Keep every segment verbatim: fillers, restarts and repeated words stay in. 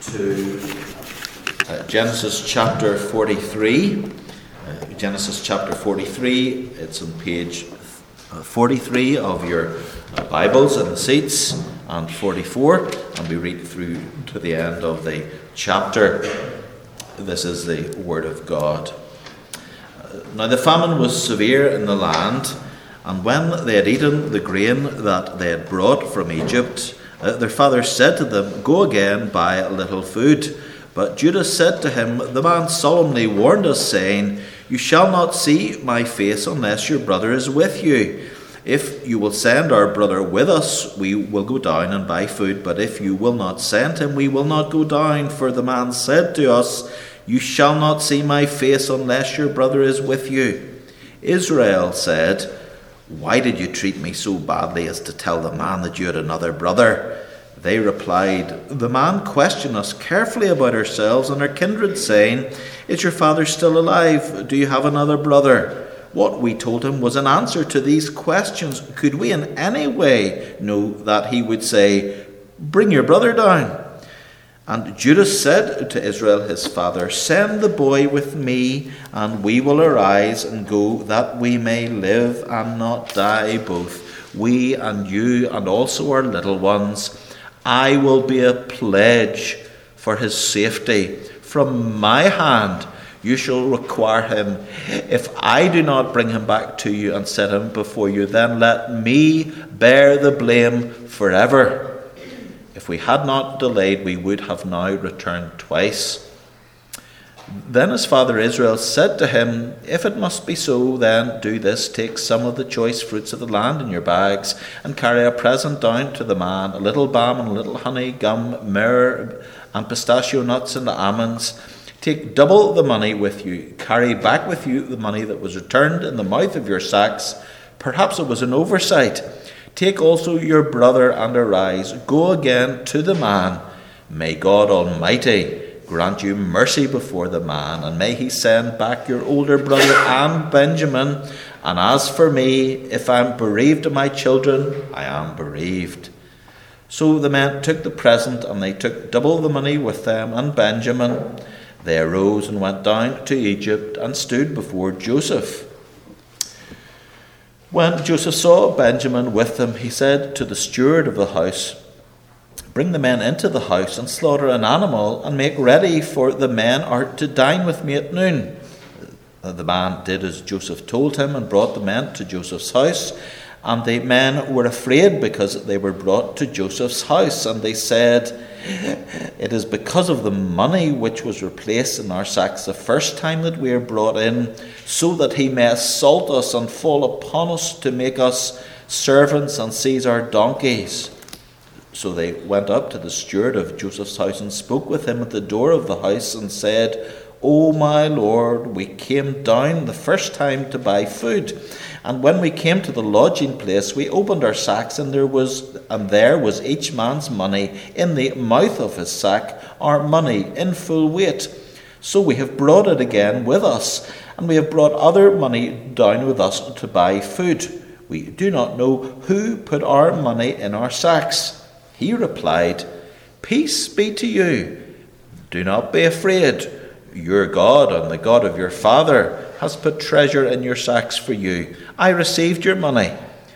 to uh, Genesis chapter forty-three. Uh, Genesis chapter forty-three, it's on page forty-three of your uh, Bibles in the seats, and forty-four, and we read through to the end of the chapter. This is the Word of God. Uh, now the famine was severe in the land, and when they had eaten the grain that they had brought from Egypt, uh, their father said to them, "Go again, buy a little food." But Judah said to him, "The man solemnly warned us, saying, 'You shall not see my face unless your brother is with you. If you will send our brother with us, we will go down and buy food. But if you will not send him, we will not go down. For the man said to us, You shall not see my face unless your brother is with you.' Israel said, 'Why did you treat me so badly as to tell the man that you had another brother?' They replied, 'The man questioned us carefully about ourselves and our kindred, saying, Is your father still alive? Do you have another brother?' What we told him was an answer to these questions. Could we in any way know that he would say, 'Bring your brother down'?" And Judah said to Israel his father, "Send the boy with me, and we will arise and go, that we may live and not die, both we and you, and also our little ones. I will be a pledge for his safety. From my hand you shall require him. If I do not bring him back to you and set him before you, then let me bear the blame forever. If we had not delayed, we would have now returned twice." Then his father Israel said to him, "If it must be so, then do this. Take some of the choice fruits of the land in your bags, and carry a present down to the man, a little balm and a little honey, gum, myrrh, and pistachio nuts and almonds. Take double the money with you. Carry back with you the money that was returned in the mouth of your sacks. Perhaps it was an oversight. Take also your brother and arise. Go again to the man. May God Almighty grant you mercy before the man, and may he send back your older brother and Benjamin. And as for me, if I am bereaved of my children, I am bereaved." So the men took the present, and they took double the money with them and Benjamin. They arose and went down to Egypt and stood before Joseph. When Joseph saw Benjamin with them, he said to the steward of the house, "Bring the men into the house and slaughter an animal and make ready, for the men are to dine with me at noon." The man did as Joseph told him and brought the men to Joseph's house. And the men were afraid because they were brought to Joseph's house. And they said, "It is because of the money which was replaced in our sacks the first time that we are brought in, so that he may assault us and fall upon us to make us servants and seize our donkeys." So they went up to the steward of Joseph's house and spoke with him at the door of the house and said, "O my lord, we came down the first time to buy food. And when we came to the lodging place, we opened our sacks, and there was and there was each man's money in the mouth of his sack, our money in full weight. So we have brought it again with us, and we have brought other money down with us to buy food. We do not know who put our money in our sacks." He replied, "Peace be to you. Do not be afraid. Your God and the God of your father has put treasure in your sacks for you. I received your money."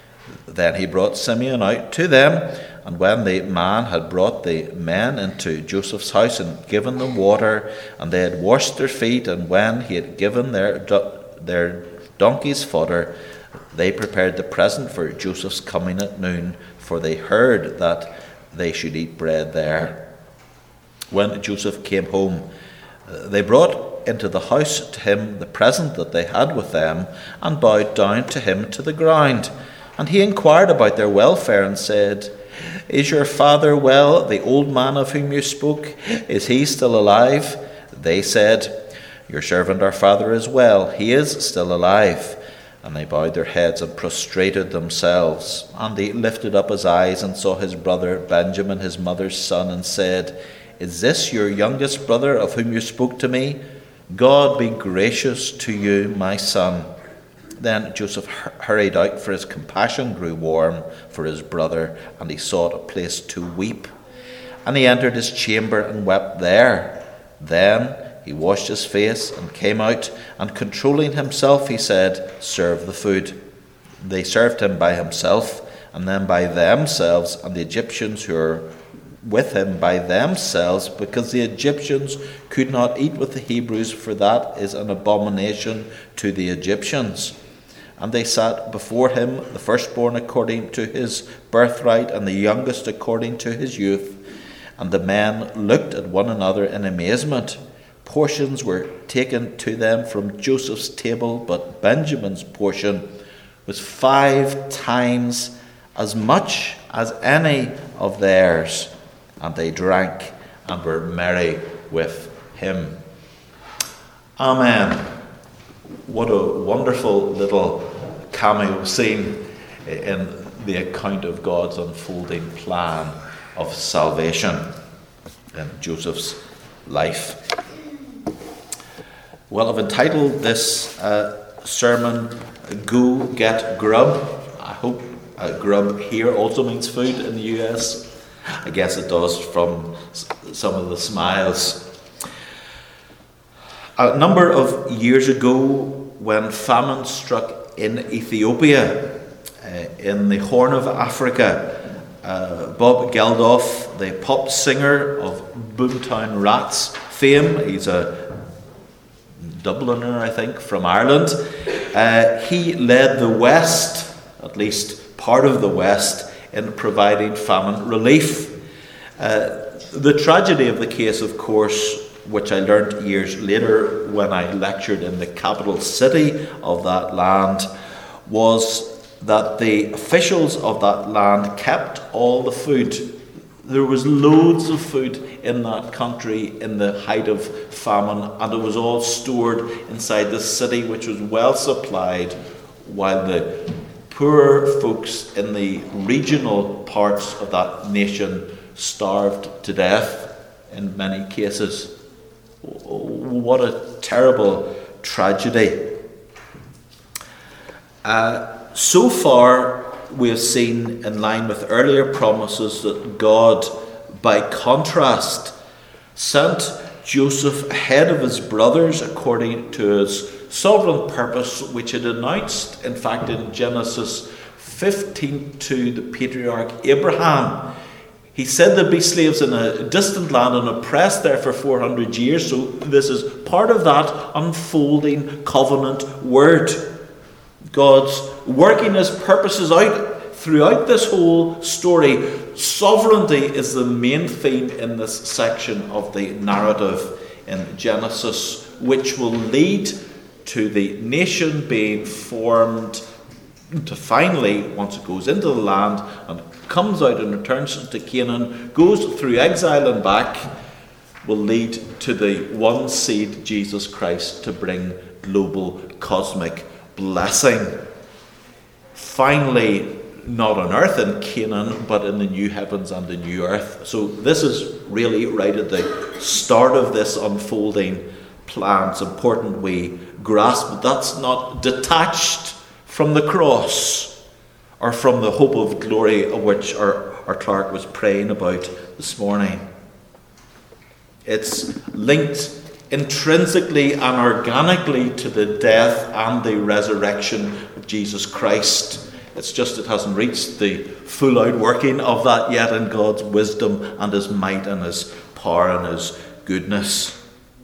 Then he brought Simeon out to them, and when the man had brought the men into Joseph's house and given them water, and they had washed their feet, and when he had given their their donkeys fodder, they prepared the present for Joseph's coming at noon, for they heard that they should eat bread there. When Joseph came home, they brought into the house to him the present that they had with them, and bowed down to him to the ground. And he inquired about their welfare and said, "Is your father well, the old man of whom you spoke? Is he still alive?" They said, "Your servant our father is well. He is still alive." And they bowed their heads and prostrated themselves. And he lifted up his eyes and saw his brother Benjamin, his mother's son, and said, "Is this your youngest brother of whom you spoke to me? God be gracious to you, my son." Then Joseph hurried out, for his compassion grew warm for his brother, and he sought a place to weep. and he entered his chamber and wept there. Then he washed his face and came out, and controlling himself, he said, "Serve the food." They served him by himself, and then by themselves, and the Egyptians who were with him by themselves, because the Egyptians could not eat with the Hebrews, for that is an abomination to the Egyptians. And they sat before him, the firstborn according to his birthright, and the youngest according to his youth. And the men looked at one another in amazement. Portions were taken to them from Joseph's table, but Benjamin's portion was five times as much as any of theirs. And they drank and were merry with him. Amen. What a wonderful little cameo scene in the account of God's unfolding plan of salvation in Joseph's life. Well, I've entitled this uh, sermon, "Go Get Grub." I hope uh, grub here also means food in the U S. I guess it does from some of the smiles. A number of years ago, when famine struck in Ethiopia, uh, in the Horn of Africa, uh, Bob Geldof, the pop singer of Boomtown Rats fame, he's a Dubliner, I think, from Ireland, uh, he led the West, at least part of the West, in providing famine relief. Uh, the tragedy of the case, of course, which I learned years later when I lectured in the capital city of that land, was that the officials of that land kept all the food. There was loads of food in that country in the height of famine, and it was all stored inside the city, which was well supplied, while the poor folks in the regional parts of that nation starved to death in many cases. What a terrible tragedy. Uh, so far, we have seen, in line with earlier promises, that God, by contrast, sent Joseph ahead of his brothers according to his sovereign purpose, which had announced, in fact, in Genesis fifteen to the patriarch Abraham. He said there'd be slaves in a distant land and oppressed there for four hundred years, so this is part of that unfolding covenant word. God's working his purposes out throughout this whole story. Sovereignty is the main theme in this section of the narrative in Genesis, which will lead to the nation being formed to finally, once it goes into the land and comes out and returns to Canaan, goes through exile and back, will lead to the one seed, Jesus Christ, to bring global cosmic blessing. Finally, not on earth in Canaan, but in the new heavens and the new earth. So this is really right at the start of this unfolding plan. It's important we grasp that that's not detached from the cross or from the hope of glory of which our, our Clark was praying about this morning. It's linked intrinsically and organically to the death and the resurrection of Jesus Christ. It's just it hasn't reached the full outworking of that yet in God's wisdom and his might and his power and his goodness.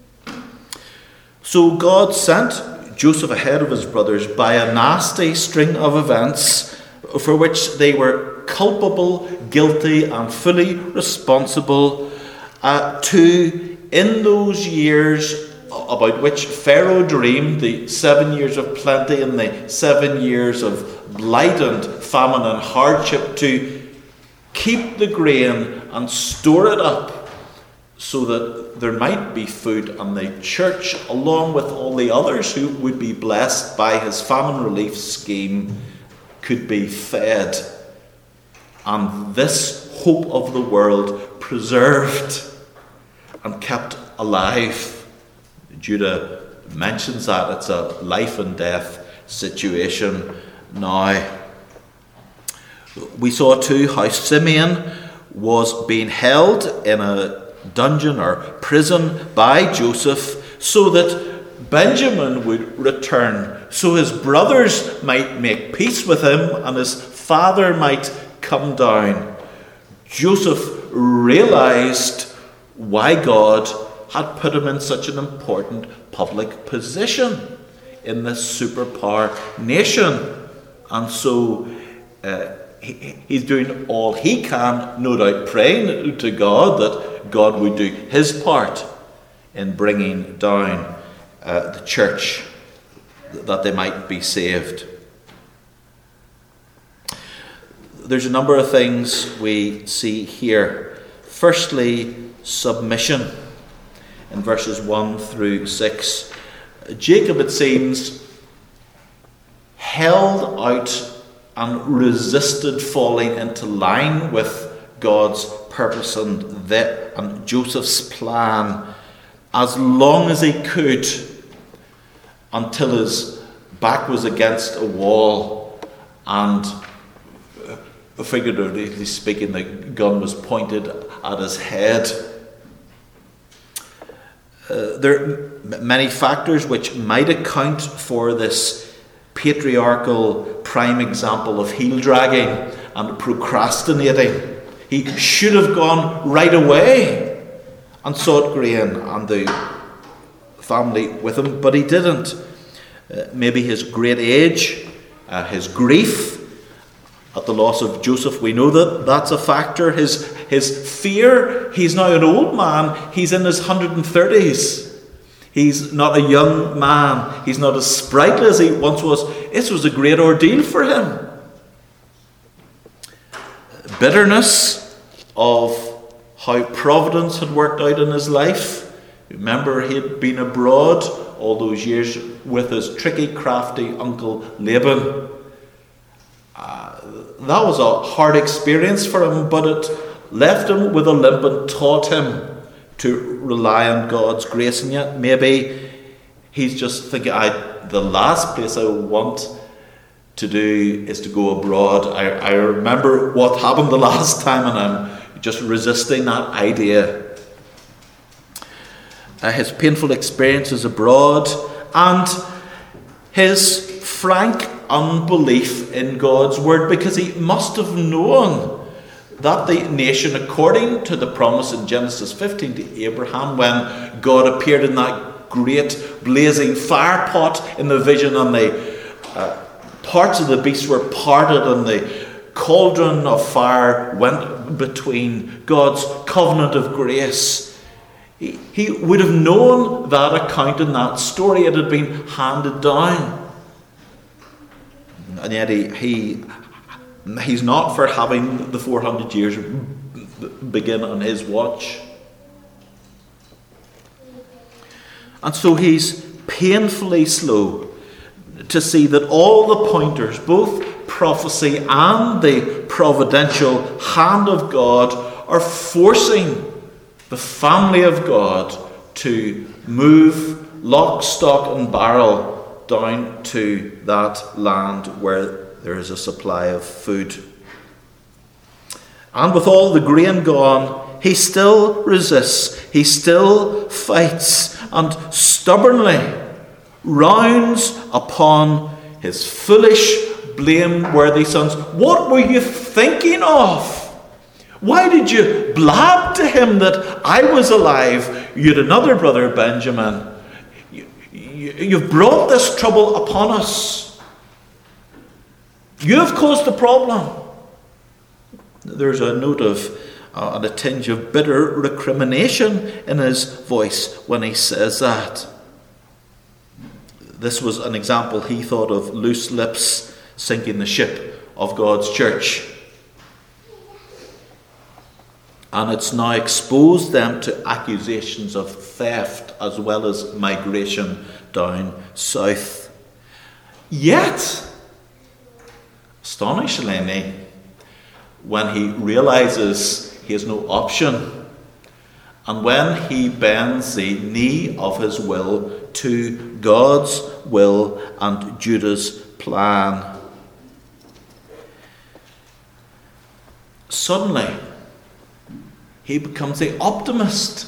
So God sent Joseph ahead of his brothers by a nasty string of events for which they were culpable, guilty, and fully responsible uh, to, in those years about which Pharaoh dreamed, the seven years of plenty and the seven years of blight and famine and hardship, to keep the grain and store it up so that there might be food, and the church, along with all the others who would be blessed by his famine relief scheme, could be fed. And this hope of the world preserved and kept alive. Judah mentions that it's a life and death situation now. We saw too how Simeon was being held in a dungeon or prison by Joseph so that Benjamin would return, so his brothers might make peace with him and his father might come down. Joseph realized why God had put him in such an important public position in this superpower nation. And so uh, he, he's doing all he can, no doubt praying to God that God would do his part in bringing down uh, the church, that they might be saved. There's a number of things we see here. Firstly, submission in verses one through six. Jacob, it seems, held out and resisted falling into line with God's purpose and, the, and Joseph's plan as long as he could, until his back was against a wall and, figuratively speaking, the gun was pointed at his head. Uh, there are many factors which might account for this patriarchal prime example of heel dragging and procrastinating. He should have gone right away and sought grain and the family with him, but he didn't. Uh, maybe his great age, uh, his grief at the loss of Joseph, we know that that's a factor. His, his fear, he's now an old man, he's in his one hundred thirties. He's not a young man, he's not as sprightly as he once was. This was a great ordeal for him. Bitterness of how providence had worked out in his life. Remember, he had been abroad all those years with his tricky, crafty uncle Laban. Uh, that was a hard experience for him, but it left him with a limp and taught him to rely on God's grace. And yet maybe he's just thinking, I, the last place I want to do is to go abroad. I, I remember what happened the last time, and I'm just resisting that idea. Uh, his painful experiences abroad and his frank unbelief in God's word, because he must have known that the nation, according to the promise in Genesis fifteen to Abraham, when God appeared in that great blazing fire pot in the vision, and the uh, parts of the beast were parted and the cauldron of fire went between, God's covenant of grace. He, he would have known that account in that story. It had been handed down. And yet he, he he's not for having the four hundred years begin on his watch. And so he's painfully slow to see that all the pointers, both prophecy and the providential hand of God, are forcing the family of God to move lock, stock and barrel down to that land where there is a supply of food. And with all the grain gone, he still resists, he still fights, and stubbornly rounds upon his foolish, blameworthy sons. What were you thinking of? Why did you blab to him that I was alive? You had another brother, Benjamin. You, you, you've brought this trouble upon us. You have caused the problem. There's a note of uh, and a tinge of bitter recrimination in his voice when he says that. This was an example, he thought, of loose lips sinking the ship of God's church. And it's now exposed them to accusations of theft as well as migration down south. Yet, astonishingly, when he realizes he has no option, and when he bends the knee of his will to God's will and Judah's plan, suddenly he becomes the optimist.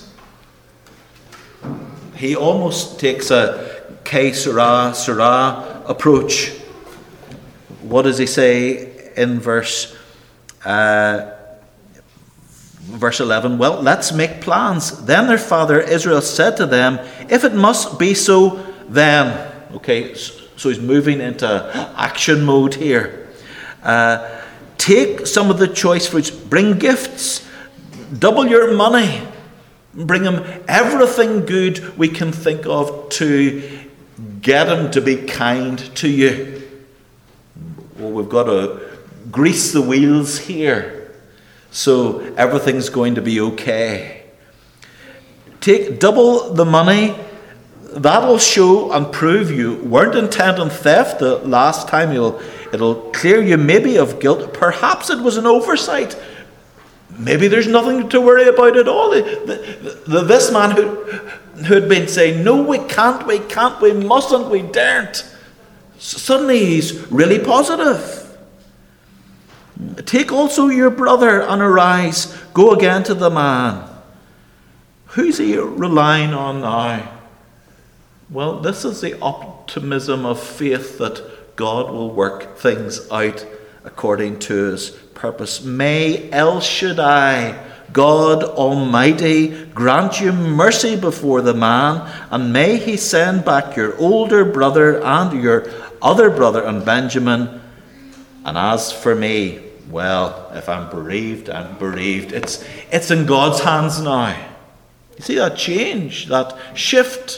He almost takes a que sera, sera approach. What does he say in verse uh, verse eleven? Well, let's make plans. Then their father Israel said to them, if it must be so, then. Okay, so he's moving into action mode here. Uh, take some of the choice fruits, bring gifts, double your money, bring him everything good we can think of to get him to be kind to you. Well, we've got to grease the wheels here, so everything's going to be okay. Take double the money. That'll show and prove you weren't intent on theft the last time. It'll, it'll clear you maybe of guilt. Perhaps it was an oversight. Maybe there's nothing to worry about at all. The, the, the, this man who, who had been saying, no, we can't, we can't, we mustn't, we daren't. Suddenly he's really positive. Take also your brother and arise. Go again to the man. Who's he relying on now? Well, this is the optimism of faith that God will work things out according to his purpose. May El Shaddai, God Almighty, grant you mercy before the man, and may he send back your older brother and your other brother and Benjamin. And as for me, well, if I'm bereaved, I'm bereaved. It's, it's in God's hands now. You see that change, that shift?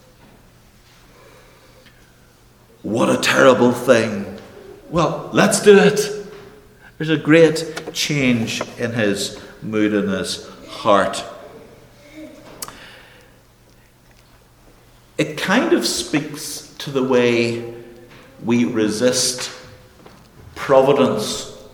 What a terrible thing. Well, let's do it. There's a great change in his mood and his heart. It kind of speaks to the way we resist providence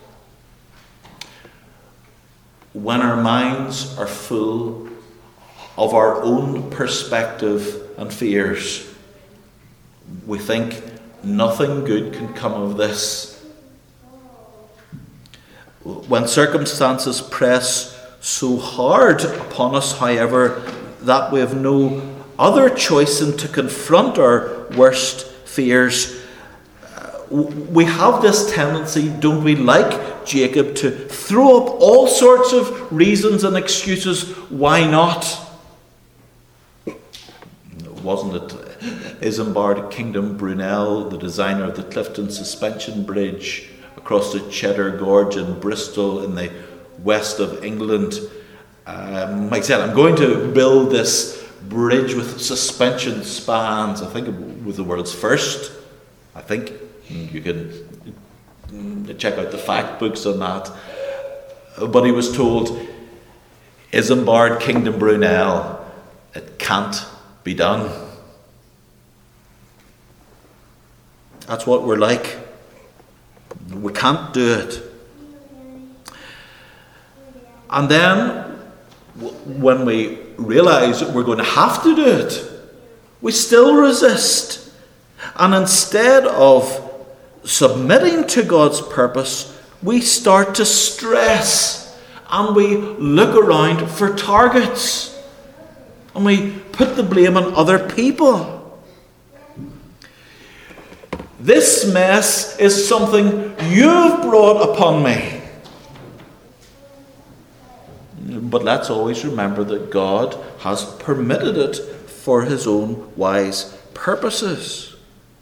when our minds are full of our own perspective and fears. We think nothing good can come of this. When circumstances press so hard upon us, however, that we have no other choice than to confront our worst fears, we have this tendency, don't we, like Jacob, to throw up all sorts of reasons and excuses why not. Wasn't it Isambard Kingdom Brunel, the designer of the Clifton Suspension Bridge across the Cheddar Gorge in Bristol in the west of England? Um, like I said, I'm going to build this bridge with suspension spans. I think it was the world's first. I think you can check out the fact books on that. But he was told, Isambard Kingdom Brunel, it can't be done. That's what we're like. We can't do it. And then, when we realize that we're going to have to do it, we still resist. And instead of submitting to God's purpose, we start to stress and we look around for targets. And we put the blame on other people. This mess is something you've brought upon me. But let's always remember that God has permitted it for his own wise purposes.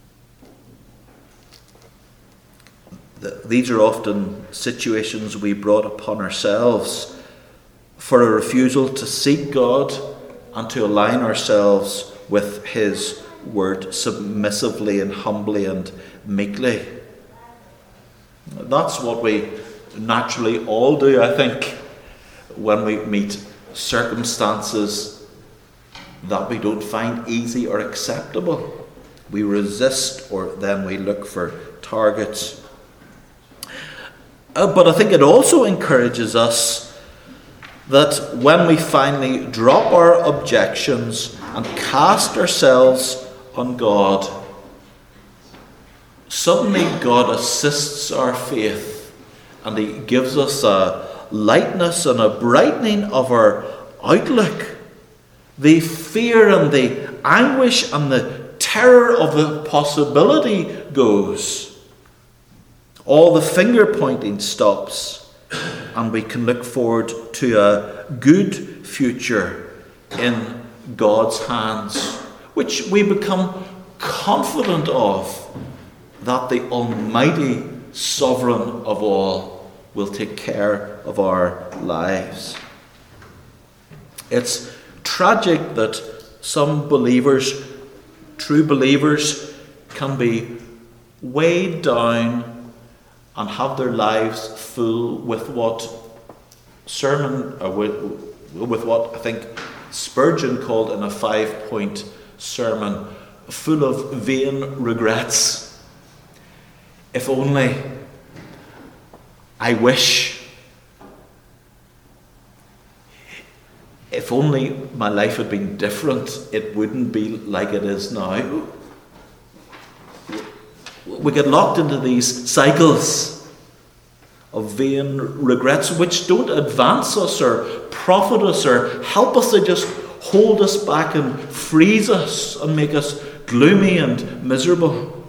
These are often situations we brought upon ourselves for a refusal to seek God and to align ourselves with his word submissively and humbly and meekly. That's what we naturally all do, I think, when we meet circumstances that we don't find easy or acceptable. We resist, or then we look for targets. Uh, but I think it also encourages us that when we finally drop our objections and cast ourselves on God, suddenly God assists our faith and he gives us a, lightness and a brightening of our outlook. The fear and the anguish and the terror of the possibility goes. All the finger pointing stops, and we can look forward to a good future in God's hands, which we become confident of, that the Almighty Sovereign of all will take care of our lives. It's tragic that some believers, true believers, can be weighed down and have their lives full with what sermon, or with, with what I think Spurgeon called in a five-point sermon, full of vain regrets. If only, I wish, if only my life had been different, it wouldn't be like it is now. We get locked into these cycles of vain regrets which don't advance us or profit us or help us. They just hold us back and freeze us and make us gloomy and miserable.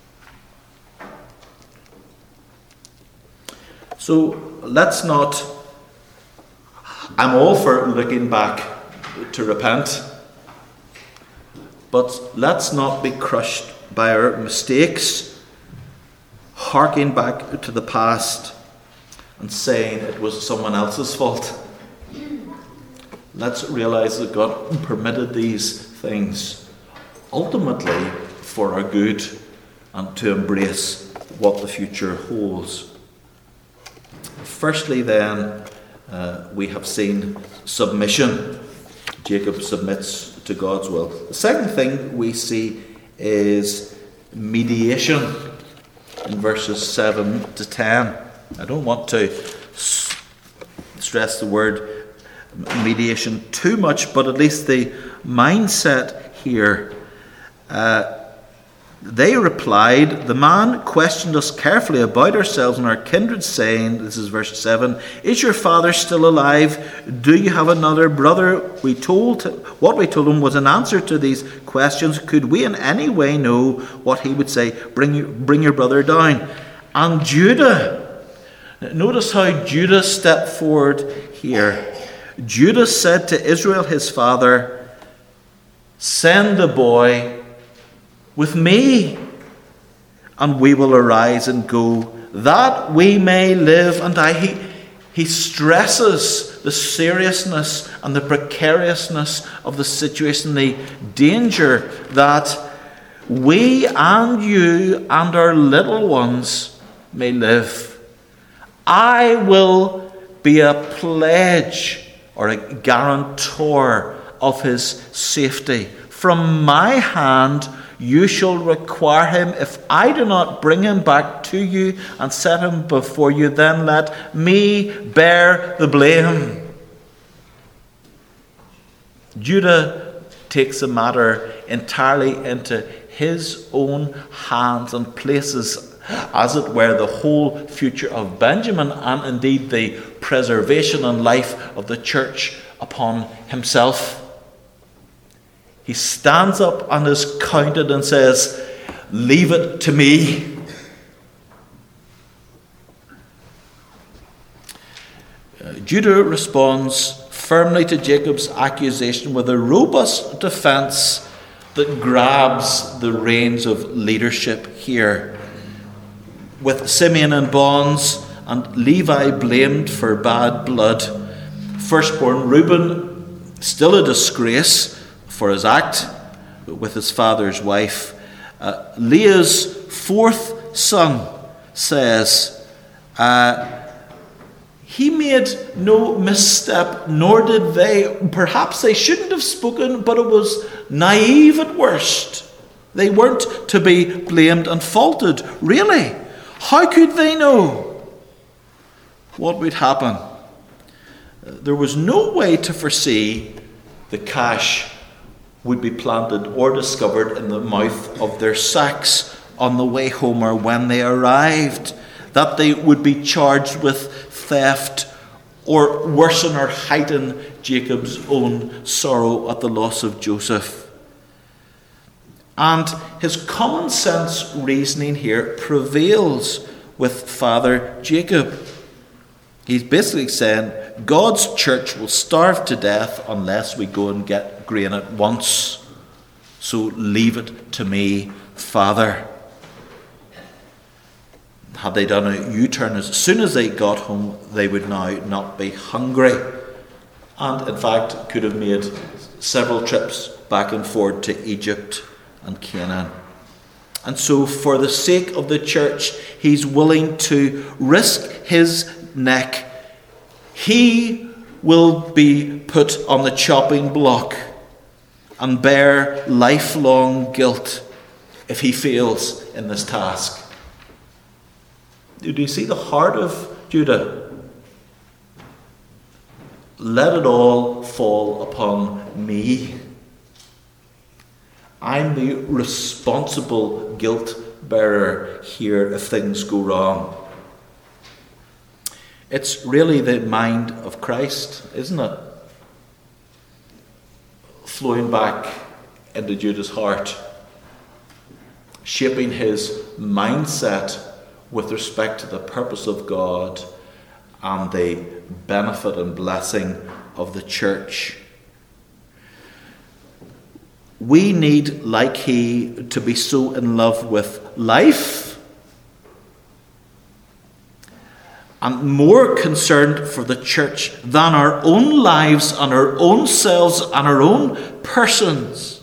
So let's not, I'm all for looking back to repent, but let's not be crushed by our mistakes, harking back to the past and saying it was someone else's fault. Let's realize that God permitted these things ultimately for our good and to embrace what the future holds. Firstly, then, uh, we have seen submission. Jacob submits to God's will. The second thing we see is mediation in verses seven to ten. I don't want to s- stress the word mediation too much, but at least the mindset here. Uh, they replied, the man questioned us carefully about ourselves and our kindred, saying, this is verse seven, is your father still alive? Do you have another brother? We told what we told him was an answer to these questions. Could we in any way know what he would say? Bring your, bring your brother down. And Judah, notice how Judah stepped forward here. Judah said to Israel his father, send the boy with me, and we will arise and go, that we may live and die. He, he stresses the seriousness and the precariousness of the situation, the danger that we and you and our little ones may live. I will be a pledge or a guarantor of his safety. From my hand you shall require him. If I do not bring him back to you and set him before you, then let me bear the blame. Judah takes the matter entirely into his own hands and places, as it were, the whole future of Benjamin and indeed the preservation and life of the church upon himself. He stands up and is counted and says, leave it to me. Uh, Judah responds firmly to Jacob's accusation with a robust defense that grabs the reins of leadership here. With Simeon in bonds and Levi blamed for bad blood, firstborn Reuben still a disgrace for his act with his father's wife. Uh, Leah's fourth son says, uh, he made no misstep, nor did they. Perhaps they shouldn't have spoken, but it was naive at worst. They weren't to be blamed and faulted. Really? How could they know what would happen? There was no way to foresee the cash would be planted or discovered in the mouth of their sacks on the way home or when they arrived, that they would be charged with theft or worsen or heighten Jacob's own sorrow at the loss of Joseph. And his common sense reasoning here prevails with Father Jacob. He's basically saying God's church will starve to death unless we go and get grain at once. So leave it to me, Father. Had they done a U-turn as soon as they got home, they would now not be hungry. And in fact, could have made several trips back and forth to Egypt and Canaan. And so for the sake of the church, he's willing to risk his neck. He will be put on the chopping block and bear lifelong guilt if he fails in this task. Do you see the heart of Judah? Let it all fall upon me. I'm the responsible guilt bearer here if things go wrong. It's really the mind of Christ, isn't it? Flowing back into Judah's heart, shaping his mindset with respect to the purpose of God and the benefit and blessing of the church. We need, like he, to be so in love with life and more concerned for the church than our own lives and our own selves and our own persons,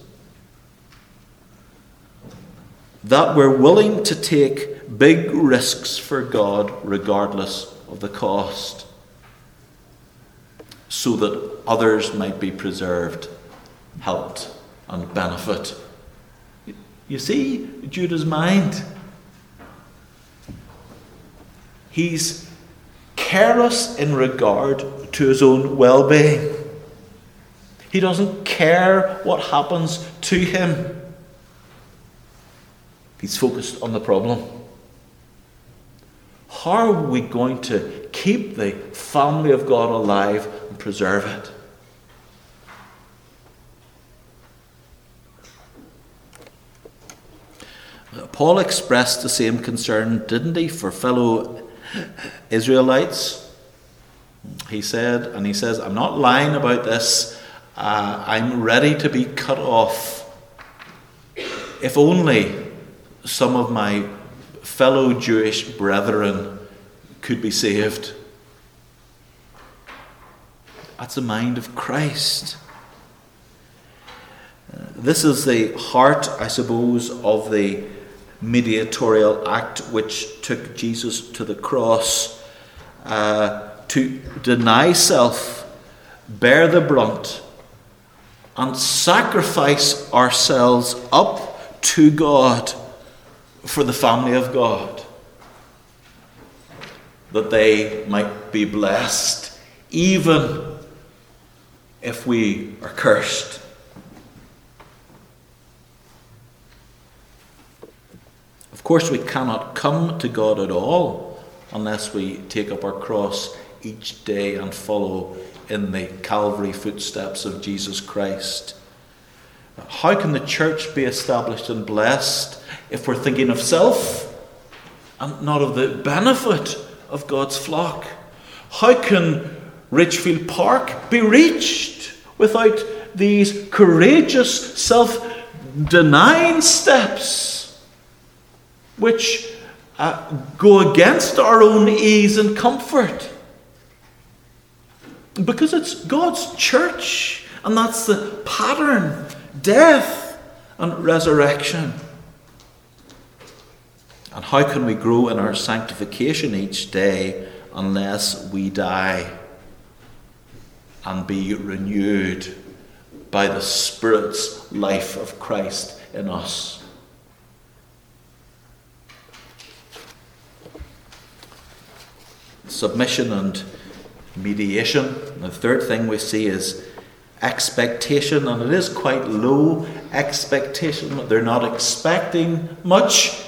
that we're willing to take big risks for God regardless of the cost, so that others might be preserved, helped, and benefit. You see Judah's mind. He's careless in regard to his own well-being. He doesn't care what happens to him. He's focused on the problem. How are we going to keep the family of God alive and preserve it? Paul expressed the same concern, didn't he, for fellow Israelites? He said, and he says, I'm not lying about this, uh, I'm ready to be cut off. If only some of my fellow Jewish brethren could be saved. That's the mind of Christ. Uh, this is the heart, I suppose, of the mediatorial act which took Jesus to the cross, uh, to deny self, bear the brunt, and sacrifice ourselves up to God for the family of God, that they might be blessed, even if we are cursed. Of course, we cannot come to God at all unless we take up our cross each day and follow in the Calvary footsteps of Jesus Christ. How can the church be established and blessed if we're thinking of self and not of the benefit of God's flock? How can Ridgefield Park be reached without these courageous self-denying steps which uh, go against our own ease and comfort? Because it's God's church, and that's the pattern: death and resurrection. And how can we grow in our sanctification each day unless we die and be renewed by the Spirit's life of Christ in us? Submission and mediation. The third thing we see is expectation, and it is quite low expectation. They're not expecting much,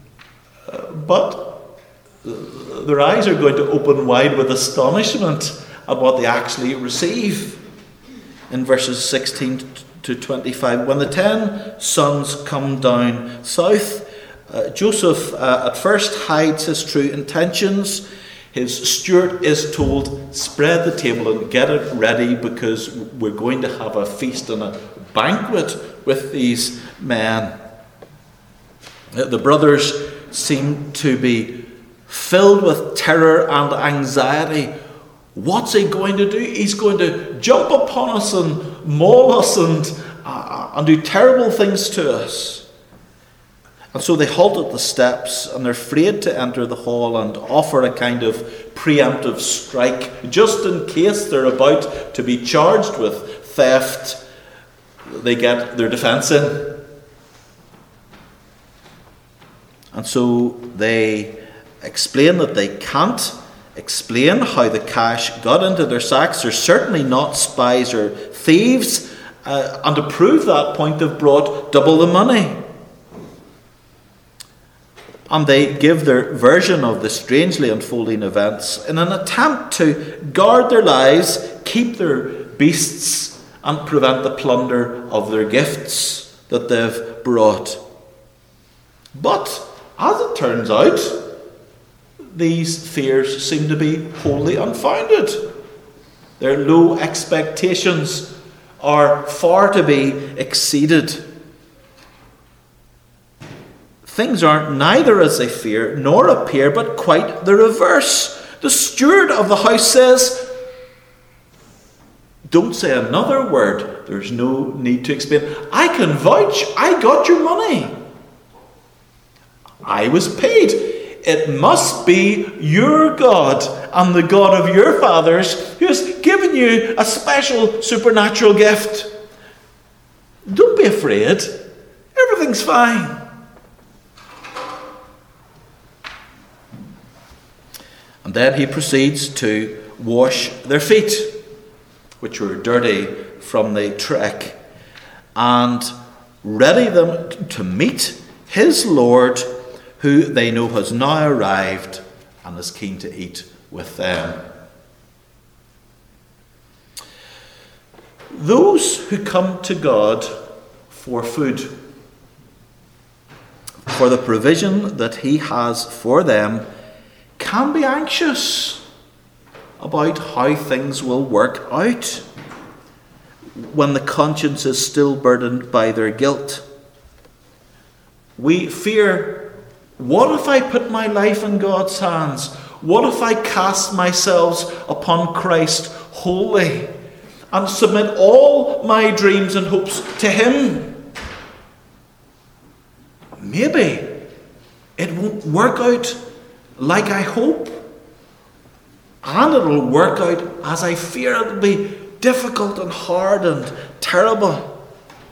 uh, but their eyes are going to open wide with astonishment at what they actually receive. In verses sixteen to twenty-five, when the ten sons come down south, uh, Joseph uh, at first hides his true intentions. His steward is told, spread the table and get it ready because we're going to have a feast and a banquet with these men. The brothers seem to be filled with terror and anxiety. What's he going to do? He's going to jump upon us and maul us and, uh, and do terrible things to us. And so they halt at the steps and they're afraid to enter the hall and offer a kind of preemptive strike, just in case they're about to be charged with theft. They get their defense in. And so they explain that they can't explain how the cash got into their sacks. They're certainly not spies or thieves. Uh, and to prove that point, they've brought double the money. And they give their version of the strangely unfolding events in an attempt to guard their lives, keep their beasts, and prevent the plunder of their gifts that they've brought. But, as it turns out, these fears seem to be wholly unfounded. Their low expectations are far to be exceeded. Things aren't neither as they fear nor appear, but quite the reverse. The steward of the house says, don't say another word. There's no need to explain. I can vouch, I got your money. I was paid. It must be your God and the God of your fathers who has given you a special supernatural gift. Don't be afraid. Everything's fine. And then he proceeds to wash their feet, which were dirty from the trek, and ready them to meet his Lord, who they know has now arrived and is keen to eat with them. Those who come to God for food, for the provision that he has for them, can be anxious about how things will work out when the conscience is still burdened by their guilt. We fear, what if I put my life in God's hands? What if I cast myself upon Christ wholly and submit all my dreams and hopes to him? Maybe it won't work out like I hope, and it'll work out as I fear. It'll be difficult and hard and terrible.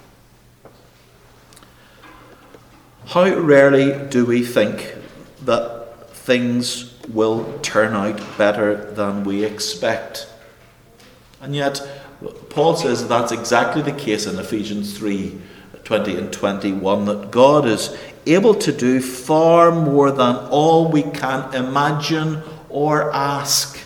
How rarely do we think that things will turn out better than we expect? And yet, Paul says that's exactly the case in Ephesians three, twenty and twenty-one, that God is able to do far more than all we can imagine or ask.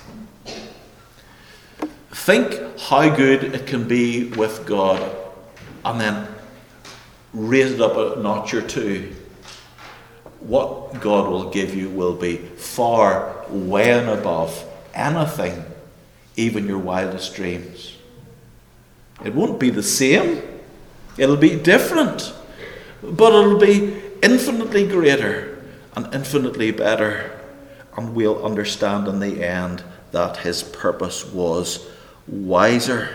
Think how good it can be with God, and then raise it up a notch or two. What God will give you will be far, way and above anything, even your wildest dreams. It won't be the same. It'll be different. But it'll be infinitely greater and infinitely better. And we'll understand in the end that his purpose was wiser.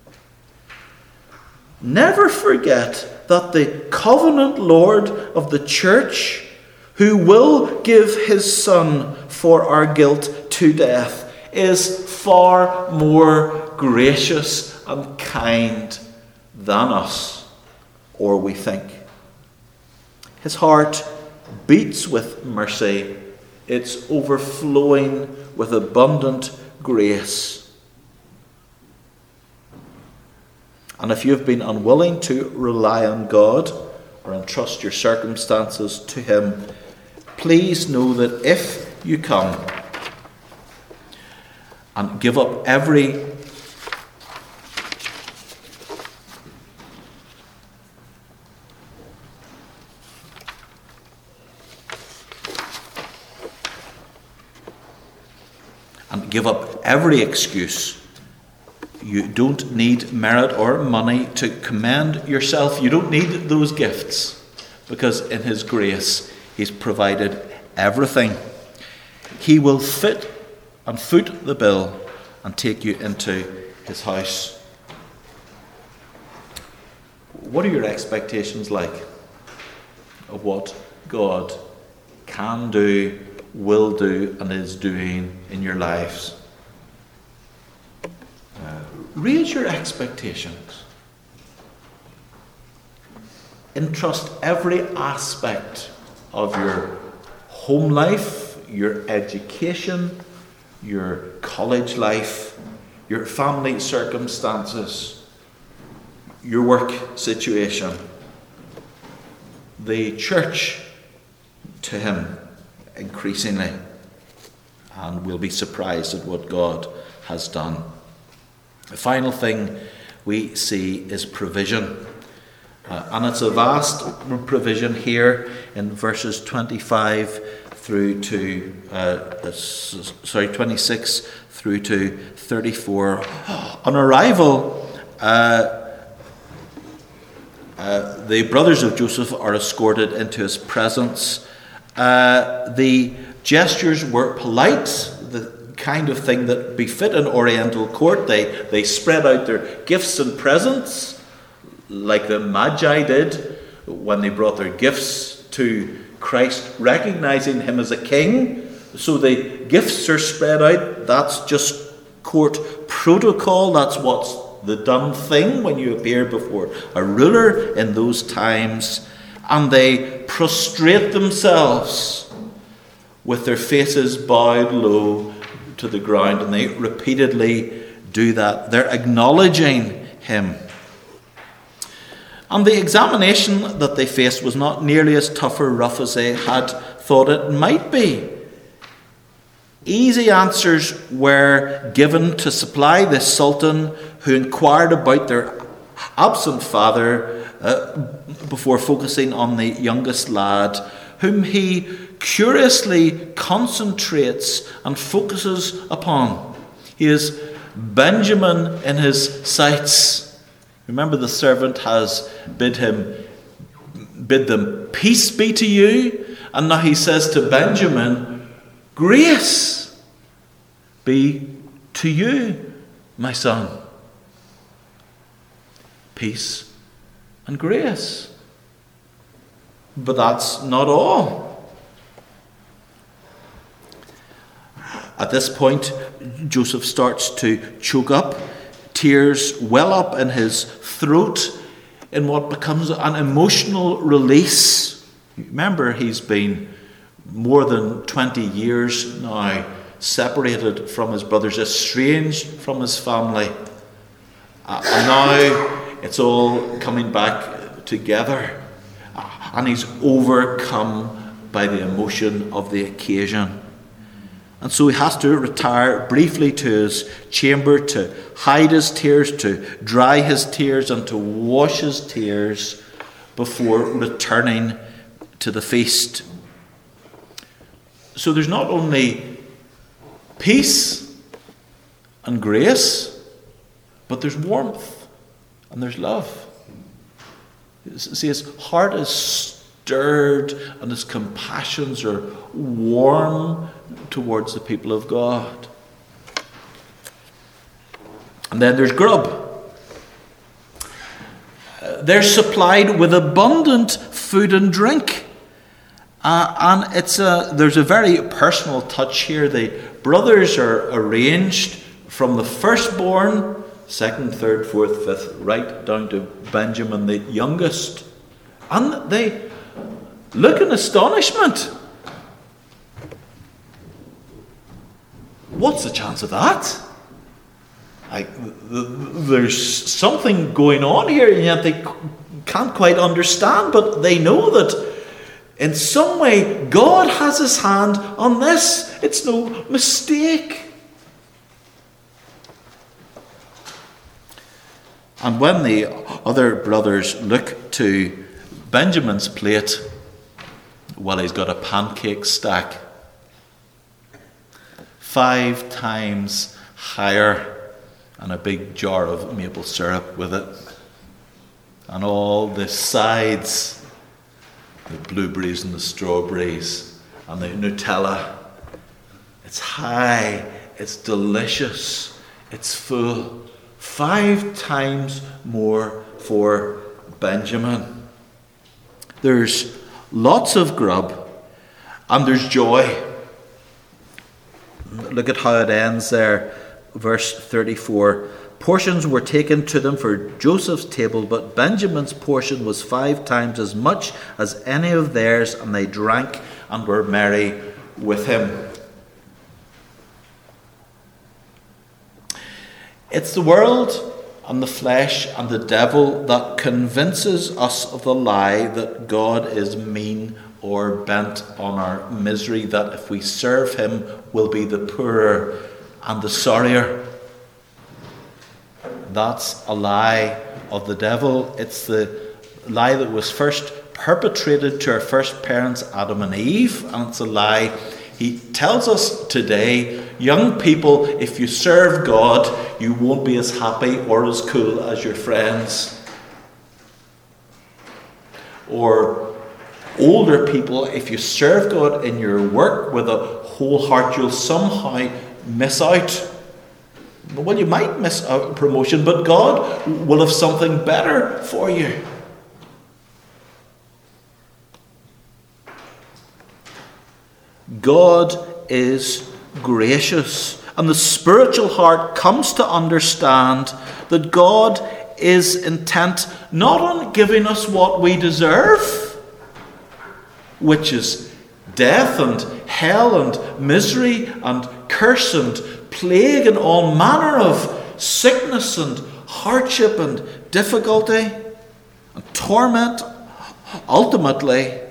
Never forget that the covenant Lord of the church, who will give his Son for our guilt to death, is far more gracious and kind than us, or we think. His heart beats with mercy. It's overflowing with abundant grace. And if you've been unwilling to rely on God or entrust your circumstances to him, please know that if you come and give up every and give up every excuse. You don't need merit or money to commend yourself. You don't need those gifts, because in his grace he's provided everything. He will fit and foot the bill and take you into his house. What are your expectations like of what God can do, will do, and is doing in your lives? Uh, raise your expectations. Entrust every aspect of your home life, your education, your college life, your family circumstances, your work situation, the church to him increasingly, and we'll be surprised at what God has done. The final thing we see is provision. Uh, and it's a vast provision here in verses twenty-five through to, uh, sorry, twenty-six through to thirty-four. On arrival, uh, uh, the brothers of Joseph are escorted into his presence. Uh, the gestures were polite, the kind of thing that befit an Oriental court. They, they spread out their gifts and presents, like the Magi did when they brought their gifts to Christ, recognizing him as a king. So the gifts are spread out. That's just court protocol. That's what's the done thing when you appear before a ruler in those times. And they prostrate themselves with their faces bowed low to the ground, and they repeatedly do that. They're acknowledging him. And the examination that they faced was not nearly as tough or rough as they had thought it might be. Easy answers were given to supply the Sultan, who inquired about their absent father uh, before focusing on the youngest lad, whom he curiously concentrates and focuses upon. He is Benjamin in his sights. Remember, the servant has bid him, bid them, peace be to you. And now he says to Benjamin, grace be to you, my son. Peace and grace. But that's not all. At this point, Joseph starts to choke up. Tears well up in his throat in what becomes an emotional release. Remember, he's been more than twenty years now separated from his brothers, estranged from his family. Uh, and now it's all coming back together. Uh, and he's overcome by the emotion of the occasion. And so he has to retire briefly to his chamber to hide his tears, to dry his tears, and to wash his tears before returning to the feast. So there's not only peace and grace, but there's warmth and there's love. See, his heart is stirred and his compassions are warm towards the people of God. And then there's grub. Uh, they're supplied with abundant food and drink. Uh, and it's a, there's a very personal touch here. The brothers are arranged from the firstborn, second, third, fourth, fifth, right down to Benjamin, the youngest. And they look in astonishment. What's the chance of that? Like, there's something going on here, and yet they can't quite understand, but they know that in some way God has his hand on this. It's no mistake. And when the other brothers look to Benjamin's plate, well, he's got a pancake stack five times higher and a big jar of maple syrup with it. And all the sides, the blueberries and the strawberries and the Nutella. It's high, it's delicious, it's full. Five times more for Benjamin. There's lots of grub and there's joy. Look at how it ends there, verse thirty-four. Portions were taken to them for Joseph's table, but Benjamin's portion was five times as much as any of theirs, and they drank and were merry with him. It's the world and the flesh and the devil that convinces us of the lie that God is mean or bent on our misery, that if we serve him, we'll be the poorer and the sorrier. That's a lie of the devil. It's the lie that was first perpetrated to our first parents, Adam and Eve, and it's a lie he tells us today. Young people, if you serve God, you won't be as happy or as cool as your friends. Or older people, if you serve God in your work with a whole heart, you'll somehow miss out. Well, you might miss a promotion, but God will have something better for you. God is gracious, and the spiritual heart comes to understand that God is intent not on giving us what we deserve, which is death and hell and misery and curse and plague and all manner of sickness and hardship and difficulty and torment, ultimately,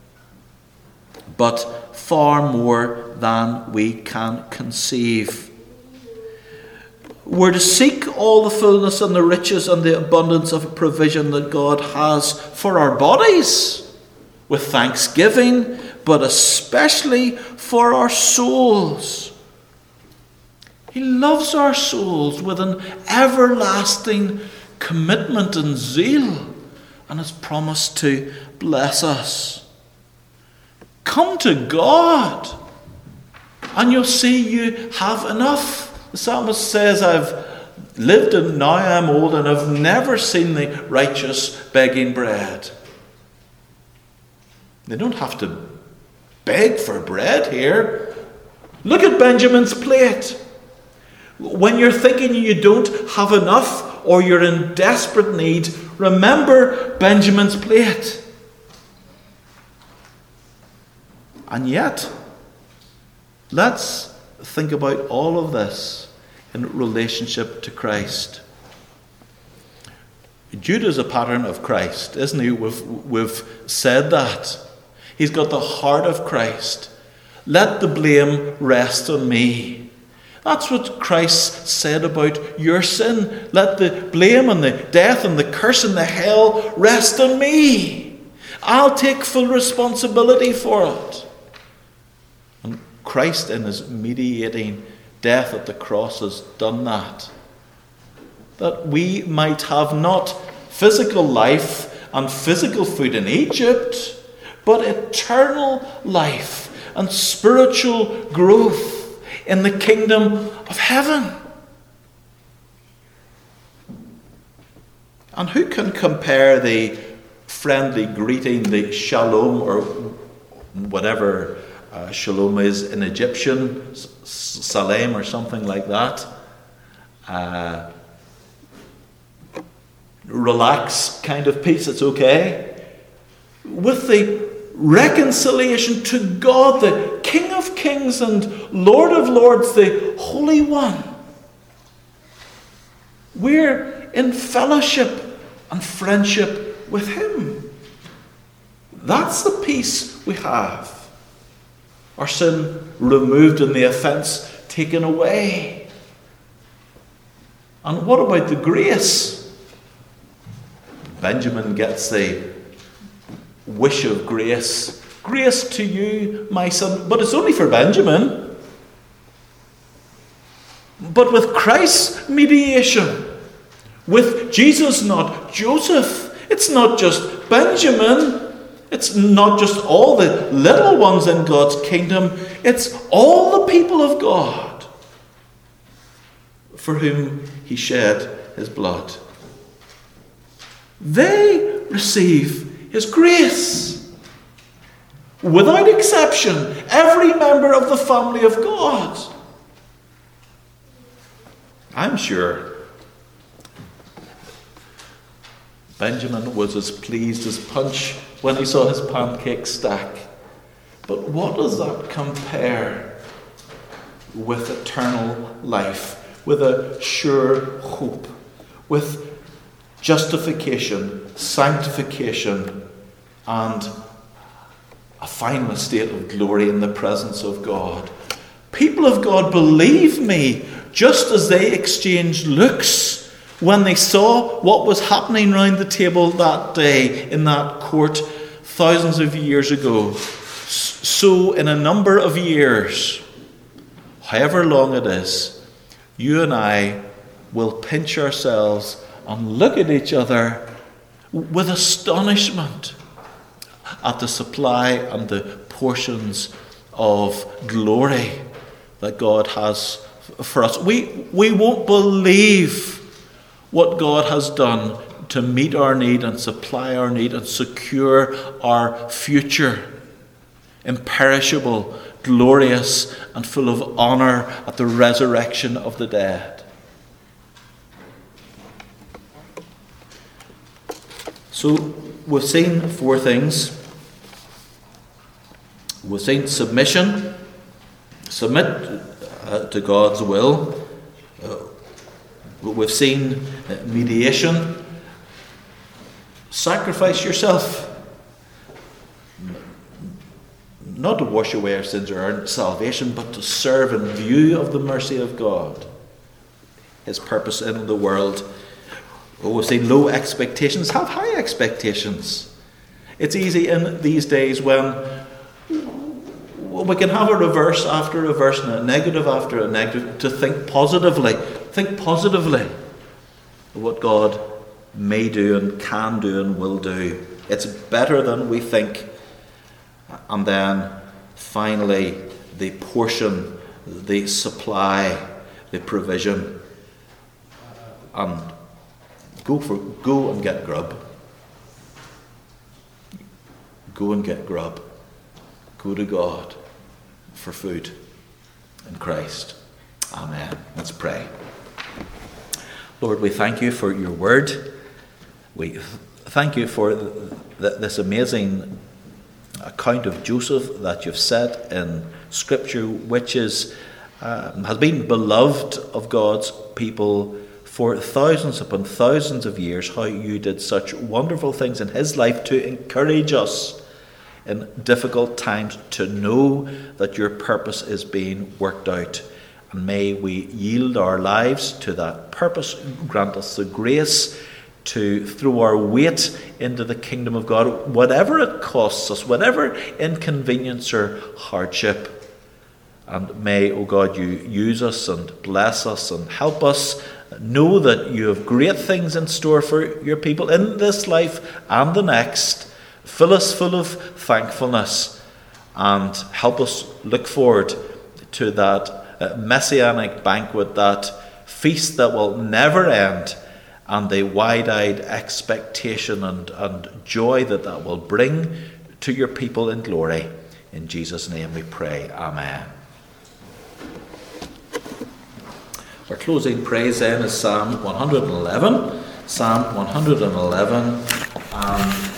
but far more than we can conceive. We're to seek all the fullness and the riches and the abundance of provision that God has for our bodies with thanksgiving, but especially for our souls. He loves our souls with an everlasting commitment and zeal, and has promised to bless us. Come to God, and you'll see you have enough. The psalmist says, I've lived and now I'm old, and I've never seen the righteous begging bread. They don't have to beg for bread here. Look at Benjamin's plate. When you're thinking you don't have enough or you're in desperate need, remember Benjamin's plate. And yet, let's think about all of this in relationship to Christ. Jude is a pattern of Christ, isn't he? We've, we've said that. He's got the heart of Christ. Let the blame rest on me. That's what Christ said about your sin. Let the blame and the death and the curse and the hell rest on me. I'll take full responsibility for it. And Christ in his mediating death at the cross has done that. That we might have not physical life and physical food in Egypt, but eternal life and spiritual growth in the kingdom of heaven. And who can compare the friendly greeting, the shalom, or whatever uh, shalom is in Egyptian, salam or something like that, uh, relax kind of peace, it's okay, with the reconciliation to God, the King of Kings and Lord of Lords, the Holy One. We're in fellowship and friendship with him. That's the peace we have. Our sin removed and the offence taken away. And what about the grace? Benjamin gets the wish of grace. Grace to you, my son. But it's only for Benjamin. But with Christ's mediation, with Jesus, not Joseph, it's not just Benjamin. It's not just all the little ones in God's kingdom. It's all the people of God for whom he shed his blood. They receive his grace. Without exception, every member of the family of God. I'm sure Benjamin was as pleased as Punch when he saw his pancake stack. But what does that compare with eternal life, with a sure hope, with justification, sanctification, and a final state of glory in the presence of God? People of God, believe me, just as they exchanged looks when they saw what was happening round the table that day in that court thousands of years ago, so in a number of years, however long it is, you and I will pinch ourselves and look at each other with astonishment at the supply and the portions of glory that God has for us. We, we won't believe what God has done to meet our need and supply our need and secure our future, imperishable, glorious, and full of honour at the resurrection of the dead. So we've seen four things. We've seen submission, submit uh, to God's will. Uh, we've seen uh, mediation, sacrifice yourself. Not to wash away our sins or earn salvation, but to serve in view of the mercy of God, his purpose in the world. Oh, we've seen low expectations. Have high expectations. It's easy in these days when we can have a reverse after reverse and a negative after a negative to think positively. Think positively of what God may do and can do and will do. It's better than we think. And then finally the portion, the supply, the provision. And go for go and get grub. Go and get grub. Go to God for food in Christ. Amen. Let's pray. Lord, we thank you for your word. We thank you for th- this amazing account of Joseph that you've set in Scripture, which is uh, has been beloved of God's people for thousands upon thousands of years. How you did such wonderful things in his life to encourage us in difficult times to know that your purpose is being worked out. And may we yield our lives to that purpose. Grant us the grace to throw our weight into the kingdom of God, whatever it costs us, whatever inconvenience or hardship. And may, O God, you use us and bless us and help us know that you have great things in store for your people in this life and the next. Fill us full of thankfulness and help us look forward to that uh, messianic banquet, that feast that will never end, and the wide-eyed expectation and, and joy that that will bring to your people in glory. In Jesus' name we pray. Amen. Our closing praise then is Psalm one hundred eleven. Psalm one hundred eleven. And